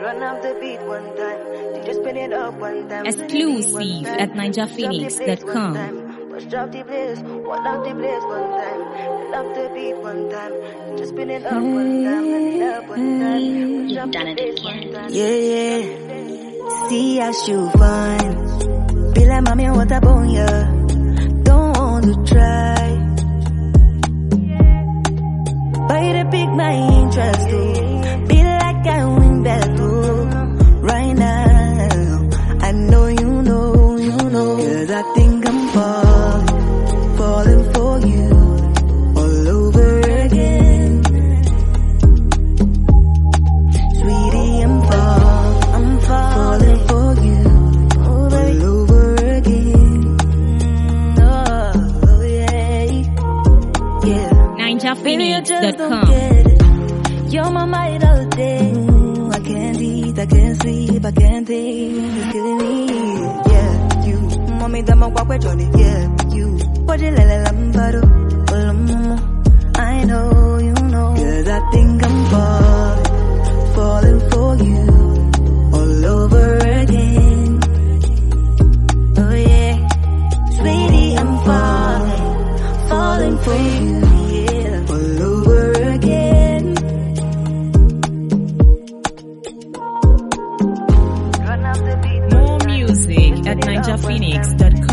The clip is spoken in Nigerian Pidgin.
Run up the beat one time, then just spin it up one time. Exclusive at NinjaPhoenix.com. Push up the place, one up the place one time. Run up the beat one time, then just spin it up one time. Run it up one time. You've done it again. Yeah. See how you fine. Be like mommy, what up on ya? Don't want to try. But you pick my interest too. Be like I win that too. Right now, I know you know. 'Cause I think I'm falling for you all over again. Sweetie, I'm falling for you all over again. Oh yeah. NinjaPhoenix.com. You're my mind all day. I can't eat, I can't sleep, I can't think. It's killing me. Yeah, you. Mommy, dama walk with Johnny. Yeah, you. What you lele lambado? I know, you know. 'Cause I think I'm falling for you all over again. Oh yeah, sweetie, I'm falling for you. Yeah, all over again. More music at NinjaPhoenix.com.